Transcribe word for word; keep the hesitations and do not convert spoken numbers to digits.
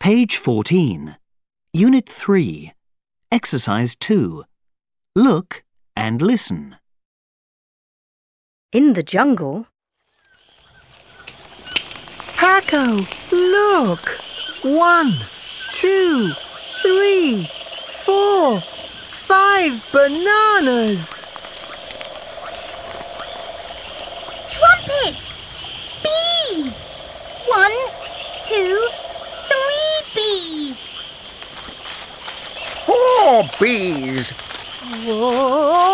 Page fourteen. Unit three. Exercise two. Look and listen. In the jungle. Paco, look! One, two, three, four, five bananas! Trumpet! Bees! One, two, three bees! Four bees! Whoa!